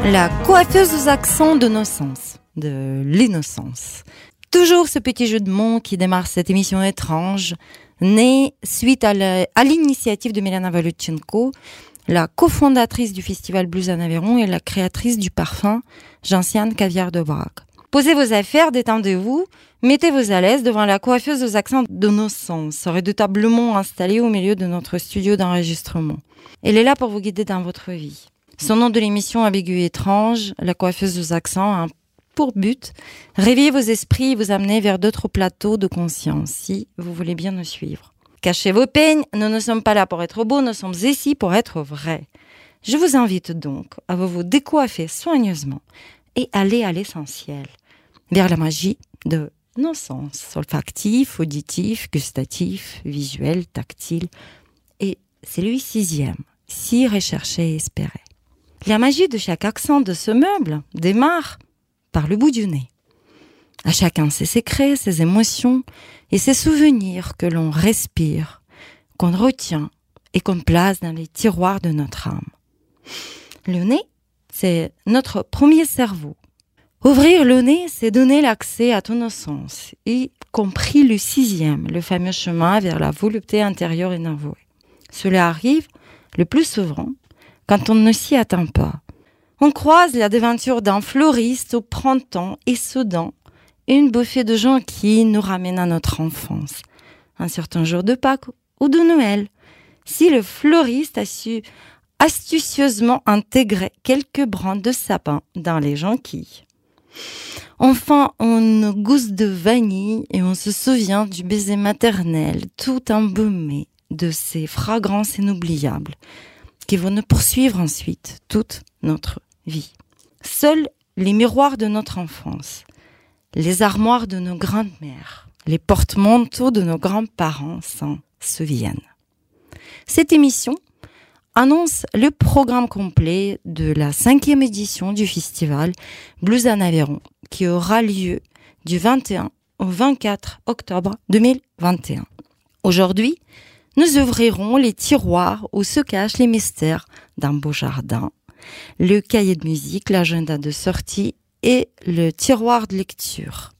La coiffeuse aux accents de de l'innocence. Toujours ce petit jeu de mots qui démarre cette émission étrange, née suite à l'initiative de Milena Valuchenko, la cofondatrice du festival Blues en Aveyron et la créatrice du parfum Gentiane Caviar de Brague. Posez vos affaires, détendez-vous, mettez-vous à l'aise devant la coiffeuse aux accents d'innocence, redoutablement installée au milieu de notre studio d'enregistrement. Elle est là pour vous guider dans votre vie. Son nom de l'émission ambigu et étrange, la coiffeuse aux accents, a pour but réveiller vos esprits et vous amener vers d'autres plateaux de conscience, si vous voulez bien nous suivre. Cachez vos peignes, nous ne sommes pas là pour être beaux, nous sommes ici pour être vrais. Je vous invite donc à vous décoiffer soigneusement et aller à l'essentiel, vers la magie de nos sens, olfactif, auditif, gustatif, visuel, tactile, et c'est le 6e, si recherché et espéré. La magie de chaque accent de ce meuble démarre par le bout du nez. À chacun ses secrets, ses émotions et ses souvenirs que l'on respire, qu'on retient et qu'on place dans les tiroirs de notre âme. Le nez, c'est notre premier cerveau. Ouvrir le nez, c'est donner l'accès à tous nos sens, y compris le 6e, le fameux chemin vers la volupté intérieure inavouée. Cela arrive le plus souvent quand on ne s'y attend pas. On croise la déventure d'un fleuriste au printemps et soudain, une bouffée de jonquilles nous ramène à notre enfance, un certain jour de Pâques ou de Noël. Si le fleuriste a su astucieusement intégrer quelques brins de sapin dans les jonquilles. Enfin, on gousse de vanille et on se souvient du baiser maternel tout embaumé de ces fragrances inoubliables qui vont nous poursuivre ensuite toute notre vie. Seuls les miroirs de notre enfance, les armoires de nos grandes-mères, les porte-manteaux de nos grands-parents s'en souviennent. Cette émission annonce le programme complet de la 5e édition du festival Blues en Aveyron qui aura lieu du 21 au 24 octobre 2021. Aujourd'hui, nous ouvrirons les tiroirs où se cachent les mystères d'un beau jardin, le cahier de musique, l'agenda de sortie et le tiroir de lecture.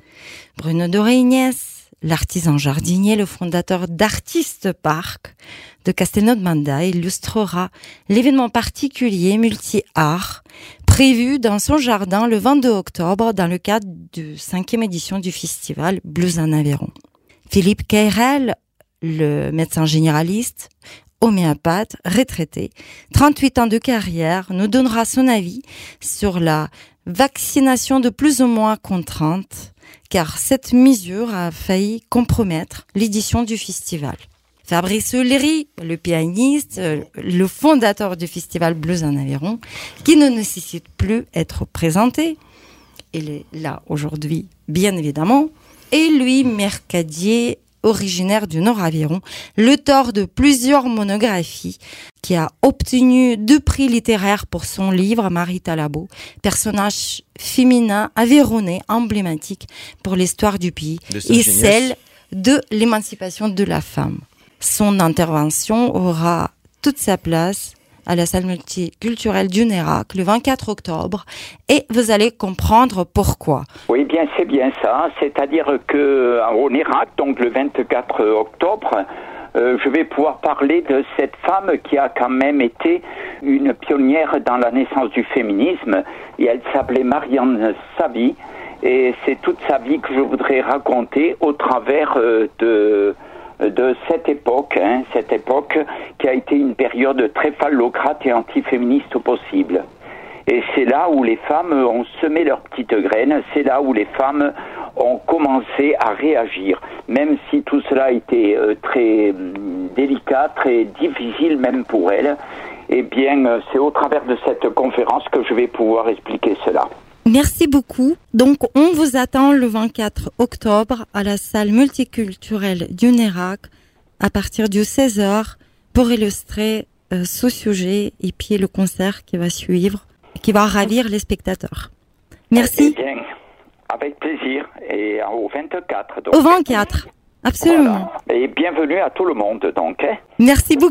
Bruno Doreignes, l'artisan jardinier, le fondateur d'Artiste Park de Castelnau-de-Manda, illustrera l'événement particulier multi-art prévu dans son jardin le 22 octobre dans le cadre de 5e édition du festival Blues en Aveyron. Philippe Cayrel, le médecin généraliste, homéopathe, retraité, 38 ans de carrière, nous donnera son avis sur la vaccination de plus ou moins contrainte, car cette mesure a failli compromettre l'édition du festival. Fabrice Léry, le pianiste, le fondateur du festival Blues en Aveyron, qui ne nécessite plus être présenté, il est là aujourd'hui, bien évidemment, et Louis Mercadier, originaire du Nord-Aveyron, l'auteur de plusieurs monographies, qui a obtenu 2 prix littéraires pour son livre Marie Talabot, personnage féminin aveyronnais emblématique pour l'histoire du pays et celle de l'émancipation de la femme. Son intervention aura toute sa place à la salle multiculturelle du Nérac le 24 octobre et vous allez comprendre pourquoi. Oui, bien, c'est bien ça. C'est-à-dire que au Nérac, donc le 24 octobre, je vais pouvoir parler de cette femme qui a quand même été une pionnière dans la naissance du féminisme. Et elle s'appelait Marianne Savy. Et c'est toute sa vie que je voudrais raconter au travers de cette époque qui a été une période très phallocrate et antiféministe au possible. Et c'est là où les femmes ont semé leurs petites graines, c'est là où les femmes ont commencé à réagir, même si tout cela a été très délicat, très difficile même pour elles. Eh bien, c'est au travers de cette conférence que je vais pouvoir expliquer cela. Merci beaucoup. Donc, on vous attend le 24 octobre à la salle multiculturelle du Nérac à partir de 16h pour illustrer ce sujet et puis le concert qui va suivre, qui va ravir les spectateurs. Merci. Eh bien, avec plaisir. Et au 24. Donc. Au 24, absolument. Voilà. Et bienvenue à tout le monde, donc. Merci beaucoup.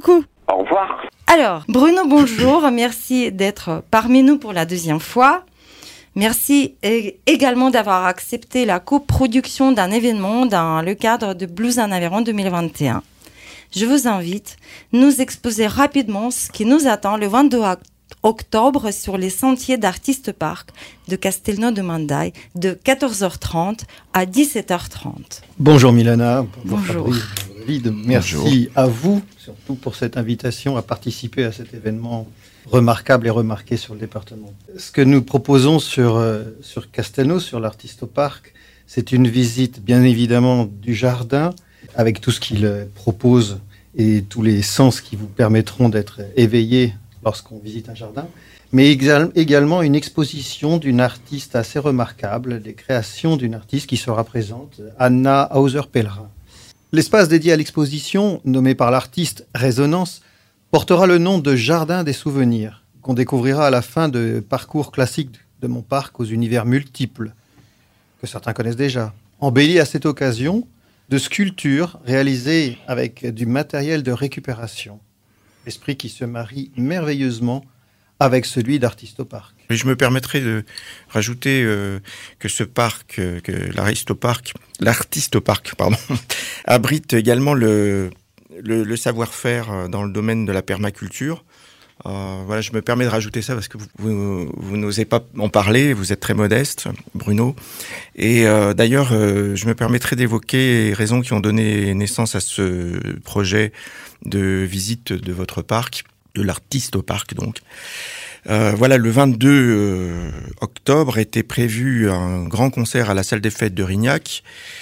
Au revoir. Alors, Bruno, bonjour. Merci d'être parmi nous pour la deuxième fois. Merci également d'avoir accepté la coproduction d'un événement dans le cadre de Blues en Aveyron 2021. Je vous invite à nous exposer rapidement ce qui nous attend le 22 octobre sur les sentiers d'Artist Park de Castelnau-de-Mandaille de 14h30 à 17h30. Bonjour Milana. Bonjour. David, merci à vous, surtout pour cette invitation à participer à cet événement remarquable et remarqué sur le département. Ce que nous proposons sur Castelnau, sur l'Artist Park, c'est une visite bien évidemment du jardin, avec tout ce qu'il propose et tous les sens qui vous permettront d'être éveillés lorsqu'on visite un jardin, mais également une exposition d'une artiste assez remarquable, des créations d'une artiste qui sera présente, Anna Hauser-Pellerin. L'espace dédié à l'exposition, nommé par l'artiste Résonance, portera le nom de Jardin des souvenirs, qu'on découvrira à la fin de parcours classiques de mon parc aux univers multiples, que certains connaissent déjà. Embelli à cette occasion de sculptures réalisées avec du matériel de récupération. Esprit qui se marie merveilleusement avec celui d'Artist Park. Et je me permettrai de rajouter que ce parc, que l'Artist Park, abrite également le savoir-faire dans le domaine de la permaculture. Voilà, je me permets de rajouter ça parce que vous n'osez pas en parler, vous êtes très modeste, Bruno. Et d'ailleurs, je me permettrai d'évoquer les raisons qui ont donné naissance à ce projet de visite de votre parc, de l'Artist Park donc. Voilà, le 22 octobre était prévu un grand concert à la salle des fêtes de Rignac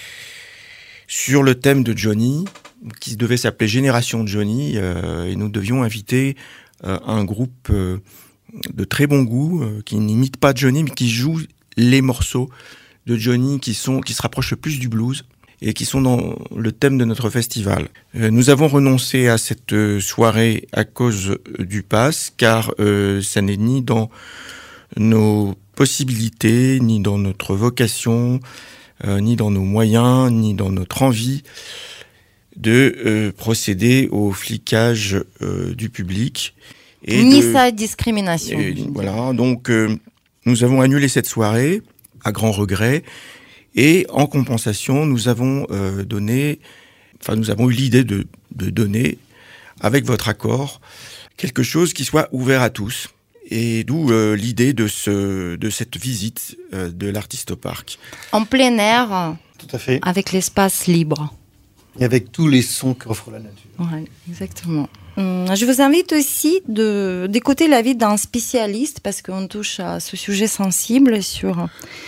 sur le thème de Johnny, qui devait s'appeler Génération Johnny, et nous devions inviter un groupe de très bon goût, qui n'imite pas Johnny, mais qui joue les morceaux de Johnny qui se rapprochent le plus du blues et qui sont dans le thème de notre festival. Nous avons renoncé à cette soirée à cause du pass, car ça n'est ni dans nos possibilités, ni dans notre vocation, ni dans nos moyens, ni dans notre envie de procéder au flicage du public. Ni sa discrimination. Voilà, donc nous avons annulé cette soirée, à grand regret, et en compensation, nous avons eu l'idée de donner, avec votre accord, quelque chose qui soit ouvert à tous. Et d'où l'idée de cette visite de l'Artist Park. En plein air, tout à fait, avec l'espace libre. Et avec tous les sons qu'offre la nature. Oui, exactement. Je vous invite aussi d'écouter l'avis d'un spécialiste, parce qu'on touche à ce sujet sensible sur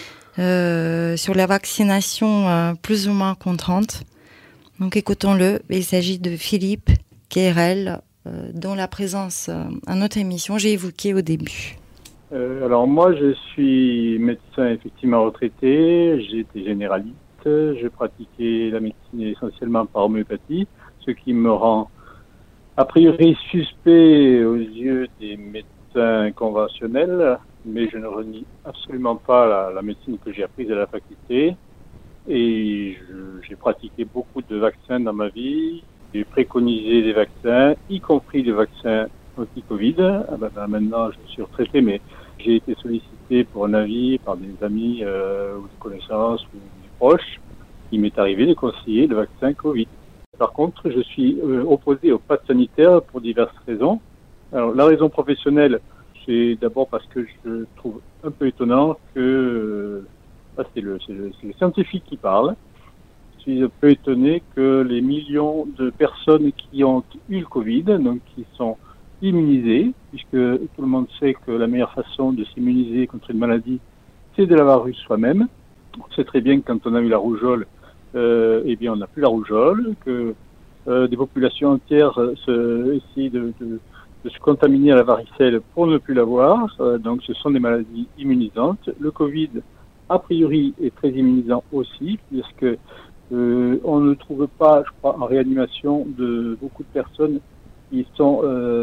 la vaccination plus ou moins contrainte. Donc écoutons-le. Il s'agit de Philippe Quérel, dont la présence à notre émission, j'ai évoqué au début. Alors moi, je suis médecin effectivement retraité, j'ai été généraliste, je pratiquais la médecine essentiellement par homéopathie, ce qui me rend a priori suspect aux yeux des médecins conventionnels, mais je ne renie absolument pas la médecine que j'ai apprise à la faculté. Et j'ai pratiqué beaucoup de vaccins dans ma vie. J'ai préconisé des vaccins, y compris des vaccins anti-Covid. Maintenant, je suis retraité, mais j'ai été sollicité pour un avis par des amis ou des connaissances ou des proches. Il m'est arrivé de conseiller le vaccin Covid. Par contre, je suis opposé au pass sanitaire pour diverses raisons. Alors, la raison professionnelle, c'est d'abord parce que je trouve un peu étonnant que c'est le scientifique qui parle. Je suis un peu étonné que les millions de personnes qui ont eu le Covid, donc qui sont immunisées, puisque tout le monde sait que la meilleure façon de s'immuniser contre une maladie, c'est de l'avoir eu soi-même. On sait très bien que quand on a eu la rougeole, on n'a plus la rougeole, que des populations entières essayent de se contaminer à la varicelle pour ne plus l'avoir. Donc ce sont des maladies immunisantes. Le Covid, a priori, est très immunisant aussi, puisque on ne trouve pas, je crois, en réanimation de beaucoup de personnes qui sont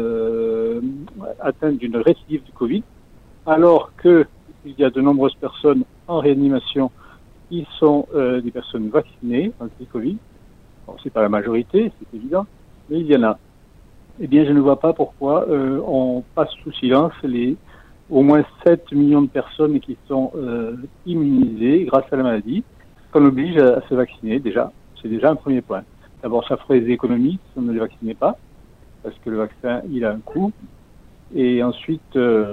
atteintes d'une récidive du Covid, alors qu'il y a de nombreuses personnes en réanimation qui sont des personnes vaccinées anti-Covid. Bon, c'est pas la majorité, c'est évident, mais il y en a. Eh bien, je ne vois pas pourquoi on passe sous silence les au moins 7 millions de personnes qui sont immunisées grâce à la maladie, qu'on oblige à se vacciner déjà. C'est déjà un premier point. D'abord, ça ferait des économies si on ne les vaccinait pas, parce que le vaccin, il a un coût. Et ensuite,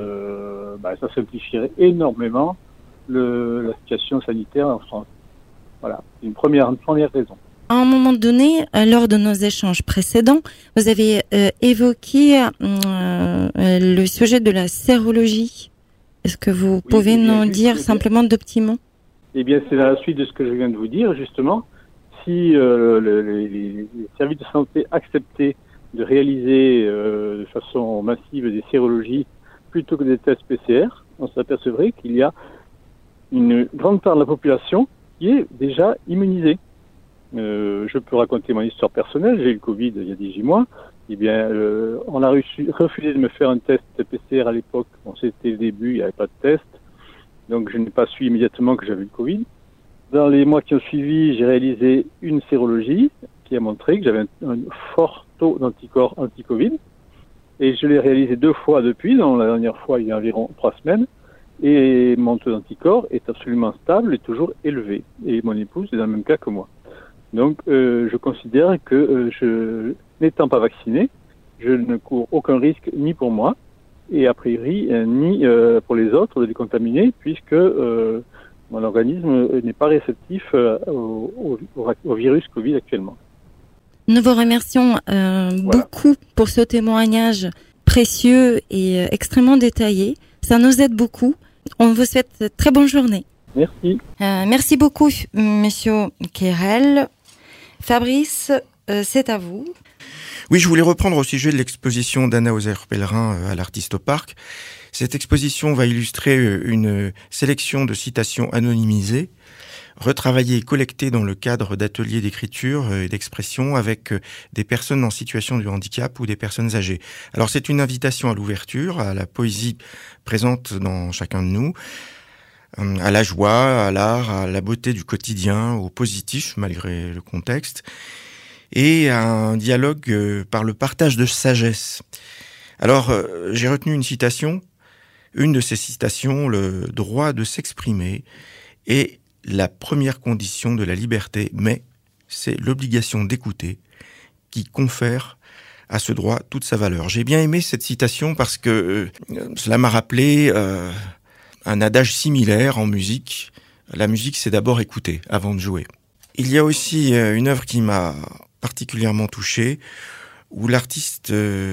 ça simplifierait énormément la situation sanitaire en France. Voilà, c'est une première raison. À un moment donné, lors de nos échanges précédents, vous avez évoqué le sujet de la sérologie. Est-ce que vous pouvez nous dire simplement 2 petits mots ? Eh bien, c'est la suite de ce que je viens de vous dire, justement. Si les services de santé acceptaient de réaliser de façon massive des sérologies plutôt que des tests PCR, on s'apercevrait qu'il y a une grande part de la population qui est déjà immunisée. Je peux raconter mon histoire personnelle. J'ai eu le Covid il y a 18 mois. Eh bien, on a refusé de me faire un test PCR à l'époque. Bon, c'était le début, il n'y avait pas de test. Donc, je n'ai pas su immédiatement que j'avais le Covid. Dans les mois qui ont suivi, j'ai réalisé une sérologie qui a montré que j'avais un fort taux d'anticorps anti-Covid. Et je l'ai réalisé 2 fois depuis. Dans la dernière fois, il y a environ 3 semaines. Et mon taux d'anticorps est absolument stable et toujours élevé. Et mon épouse est dans le même cas que moi. Donc, je considère que n'étant pas vacciné, je ne cours aucun risque ni pour moi et a priori ni pour les autres de les contaminer puisque mon organisme n'est pas réceptif au virus Covid actuellement. Nous vous remercions beaucoup pour ce témoignage précieux et extrêmement détaillé. Ça nous aide beaucoup. On vous souhaite très bonne journée. Merci. Merci beaucoup, Monsieur Quérel. Fabrice, c'est à vous. Oui, je voulais reprendre au sujet de l'exposition d'Anna Hauser-Pellerin à l'Artistopark. Cette exposition va illustrer une sélection de citations anonymisées, retravaillées et collectées dans le cadre d'ateliers d'écriture et d'expression avec des personnes en situation de handicap ou des personnes âgées. Alors c'est une invitation à l'ouverture, à la poésie présente dans chacun de nous, à la joie, à l'art, à la beauté du quotidien, au positif malgré le contexte, et à un dialogue par le partage de sagesse. Alors, j'ai retenu une citation, une de ces citations, le droit de s'exprimer est la première condition de la liberté, mais c'est l'obligation d'écouter qui confère à ce droit toute sa valeur. J'ai bien aimé cette citation parce que cela m'a rappelé un adage similaire en musique. La musique, c'est d'abord écouter avant de jouer. Il y a aussi une œuvre qui m'a particulièrement touché, où l'artiste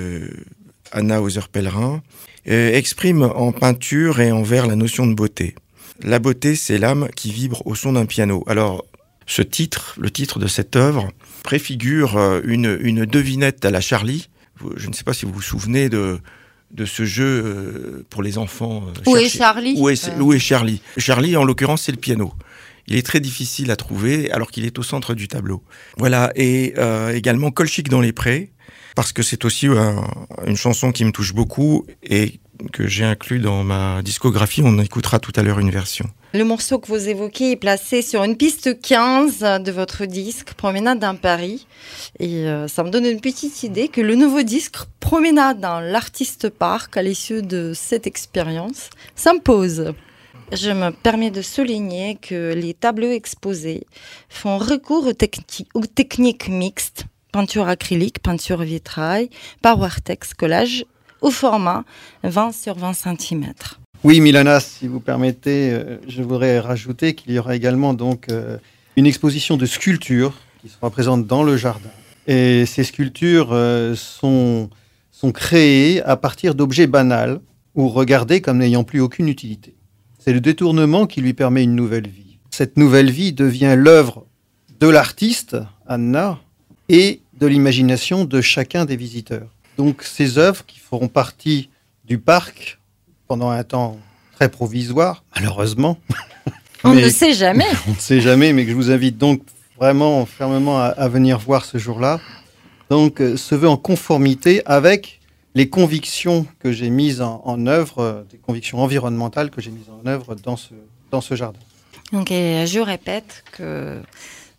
Anna Hauser-Pellerin exprime en peinture et en vers la notion de beauté. La beauté, c'est l'âme qui vibre au son d'un piano. Alors, le titre de cette œuvre, préfigure une devinette à la Charlie. Je ne sais pas si vous vous souvenez de ce jeu pour les enfants. Où est Charlie ? Où est Charlie ? Charlie, en l'occurrence, c'est le piano. Il est très difficile à trouver alors qu'il est au centre du tableau. Voilà, et également Colchic dans les prés, parce que c'est aussi une chanson qui me touche beaucoup et que j'ai inclus dans ma discographie. On écoutera tout à l'heure une version. Le morceau que vous évoquez est placé sur une piste 15 de votre disque Promenade dans Paris. Et ça me donne une petite idée que le nouveau disque Promenade dans l'Artistopark, à l'issue de cette expérience, s'impose. Je me permets de souligner que les tableaux exposés font recours aux techniques mixtes, peinture acrylique, peinture vitrail, Powertex, collage, au format 20 sur 20 cm. Oui, Milana, si vous permettez, je voudrais rajouter qu'il y aura également donc une exposition de sculptures qui sera présente dans le jardin. Et ces sculptures sont créées à partir d'objets banals ou regardés comme n'ayant plus aucune utilité. C'est le détournement qui lui permet une nouvelle vie. Cette nouvelle vie devient l'œuvre de l'artiste, Anna, et de l'imagination de chacun des visiteurs. Donc ces œuvres qui feront partie du parc pendant un temps très provisoire, malheureusement. On ne sait jamais. On ne sait jamais, mais que je vous invite donc vraiment fermement à venir voir ce jour-là. Donc se veut en conformité avec les convictions que j'ai mises en œuvre, des convictions environnementales que j'ai mises en œuvre dans ce jardin. Donc, je répète que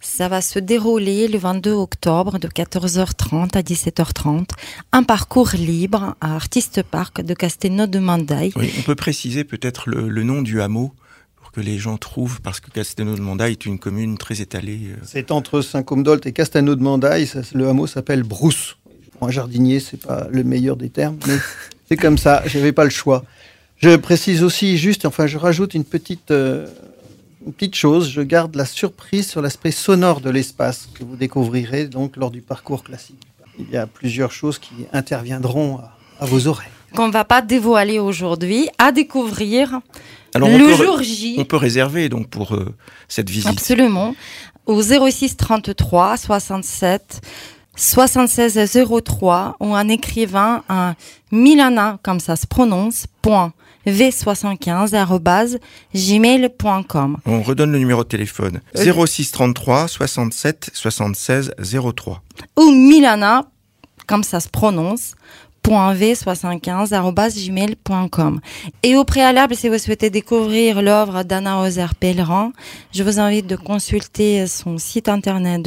Ça va se dérouler le 22 octobre de 14h30 à 17h30. Un parcours libre à Artiste Park de Castelnau-de-Mandaille. Oui, on peut préciser peut-être le nom du hameau pour que les gens trouvent, parce que Castelnau-de-Mandaille est une commune très étalée. C'est entre Saint-Côme-d'Olt et Castelnau-de-Mandaille. Le hameau s'appelle Brousse. Pour un jardinier, c'est pas le meilleur des termes, mais c'est comme ça. Je n'avais pas le choix. Je précise aussi je rajoute une petite chose. Je garde la surprise sur l'aspect sonore de l'espace que vous découvrirez donc lors du parcours classique. Il y a plusieurs choses qui interviendront à vos oreilles. Qu'on ne va pas dévoiler aujourd'hui, à découvrir Alors jour J. On peut réserver donc pour cette visite. Absolument. Au 06 33 67 76 03 ou en écrivant un Milana, comme ça se prononce, v75@gmail.com. On redonne le numéro de téléphone. 06 33 67 76 03. Ou Milana, comme ça se prononce, v75@gmail.com. Et au préalable, si vous souhaitez découvrir l'œuvre d'Anna Hauser-Pellerin, je vous invite de consulter son site internet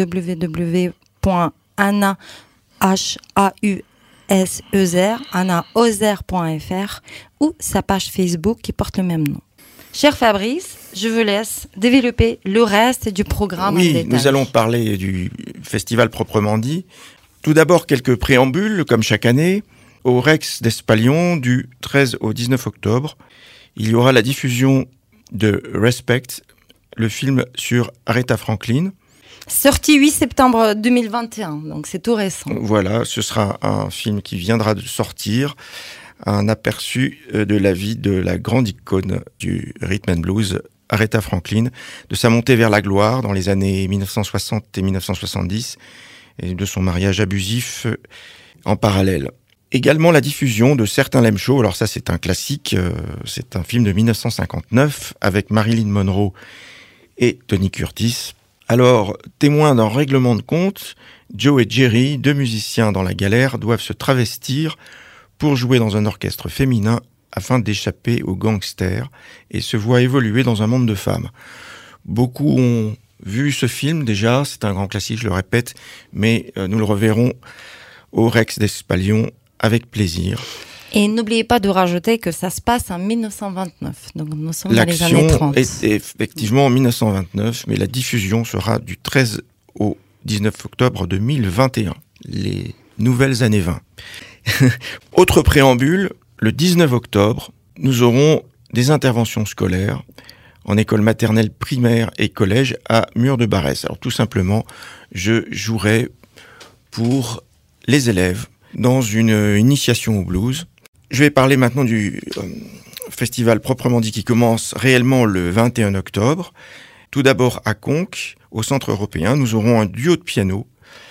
annaHauser.fr ou sa page Facebook qui porte le même nom. Cher Fabrice, je vous laisse développer le reste du programme. Oui, nous allons parler du festival proprement dit. Tout d'abord, quelques préambules, comme chaque année. Au Rex d'Espalion, du 13 au 19 octobre, il y aura la diffusion de Respect, le film sur Aretha Franklin. Sorti 8 septembre 2021, donc c'est tout récent. Voilà, ce sera un film qui viendra de sortir, un aperçu de la vie de la grande icône du rhythm and blues, Aretha Franklin, de sa montée vers la gloire dans les années 1960 et 1970, et de son mariage abusif en parallèle. Également la diffusion de Certains l'aiment chaud, alors ça c'est un classique, c'est un film de 1959 avec Marilyn Monroe et Tony Curtis. Alors, témoins d'un règlement de compte, Joe et Jerry, deux musiciens dans la galère, doivent se travestir pour jouer dans un orchestre féminin afin d'échapper aux gangsters et se voient évoluer dans un monde de femmes. Beaucoup ont vu ce film déjà, c'est un grand classique, je le répète, mais nous le reverrons au Rex d'Espalion avec plaisir. Et n'oubliez pas de rajouter que ça se passe en 1929, donc nous sommes dans les années 30. L'action est effectivement en 1929, mais la diffusion sera du 13 au 19 octobre 2021, les nouvelles années 20. Autre préambule, le 19 octobre, nous aurons des interventions scolaires en école maternelle, primaire et collège à Mur-de-Barrès. Alors tout simplement, je jouerai pour les élèves dans une initiation au blues. Je vais parler maintenant du festival proprement dit qui commence réellement le 21 octobre. Tout d'abord à Conques, au Centre européen, nous aurons un duo de piano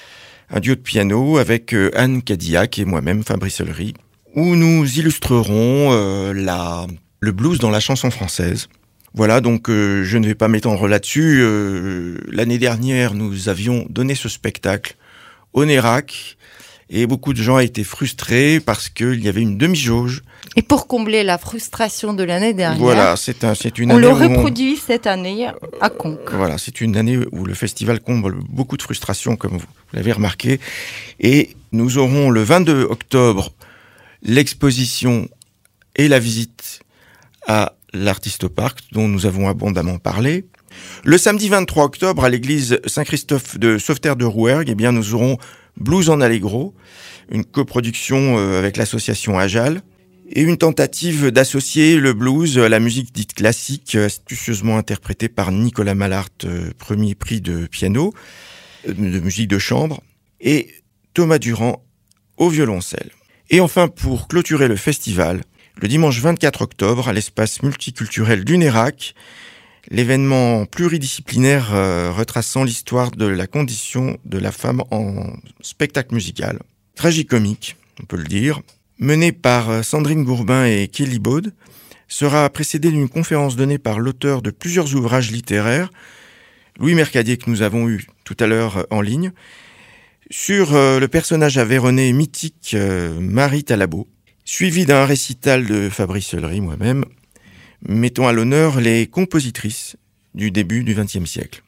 avec Anne Cadillac et moi-même, Fabrice Ollery, où nous illustrerons le blues dans la chanson française. Voilà, donc je ne vais pas m'étendre là-dessus. L'année dernière, nous avions donné ce spectacle au Nérac, et beaucoup de gens ont été frustrés parce qu'il y avait une demi-jauge. Et pour combler la frustration de l'année dernière, voilà, c'est une on année le reproduit cette année à Conques. Voilà, c'est une année où le festival comble beaucoup de frustrations, comme vous l'avez remarqué. Et nous aurons le 22 octobre l'exposition et la visite à l'Artiste Park, dont nous avons abondamment parlé. Le samedi 23 octobre, à l'église Saint-Christophe de Sauveterre de Rouergue, eh bien, nous aurons Blues en Allegro, une coproduction avec l'association Ajal, et une tentative d'associer le blues à la musique dite classique, astucieusement interprétée par Nicolas Mallart, premier prix de piano, de musique de chambre, et Thomas Durand au violoncelle. Et enfin, pour clôturer le festival, le dimanche 24 octobre, à l'espace multiculturel du Nérac, l'événement pluridisciplinaire retraçant l'histoire de la condition de la femme en spectacle musical, tragicomique, on peut le dire, mené par Sandrine Gourbin et Kelly Baud, sera précédé d'une conférence donnée par l'auteur de plusieurs ouvrages littéraires, Louis Mercadier, que nous avons eu tout à l'heure en ligne, sur le personnage aveyronais mythique Marie Talabot, suivi d'un récital de Fabrice Ollery, moi-même, mettant à l'honneur les compositrices du début du XXe siècle.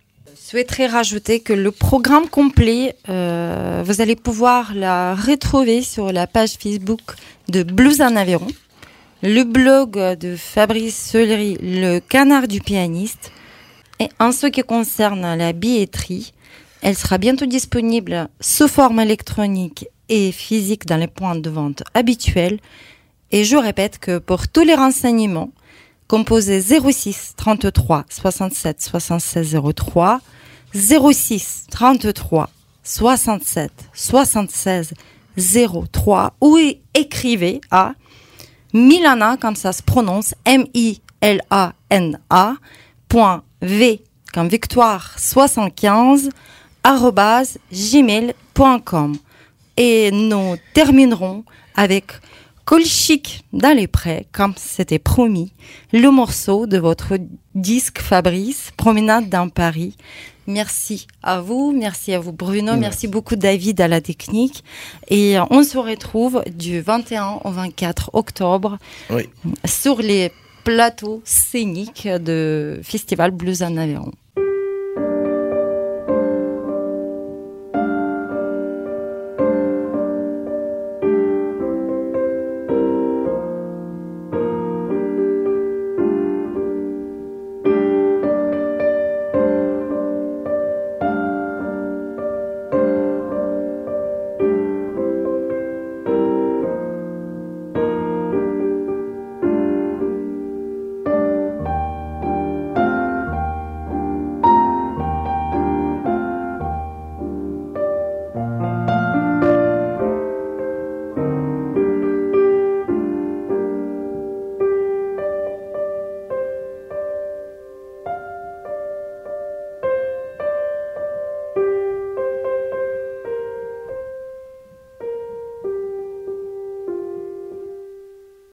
souhaiterais rajouter que le programme complet, vous allez pouvoir la retrouver sur la page Facebook de Blues en Aveyron, le blog de Fabrice Solery, le canard du pianiste. Et en ce qui concerne la billetterie, elle sera bientôt disponible sous forme électronique et physique dans les points de vente habituels. Et je répète que pour tous les renseignements, composez 06 33 67 76 03, 06 33 67 76 03 ou écrivez à Milana, comme ça se prononce, MILANA, .v comme victoire 75 @gmail.com. Et nous terminerons avec Colchic dans les prés, comme c'était promis, le morceau de votre disque Fabrice, Promenade dans Paris. Merci à vous Bruno, merci beaucoup David à la technique. Et on se retrouve du 21 au 24 octobre sur les plateaux scéniques de Festival Blues en Aveyron.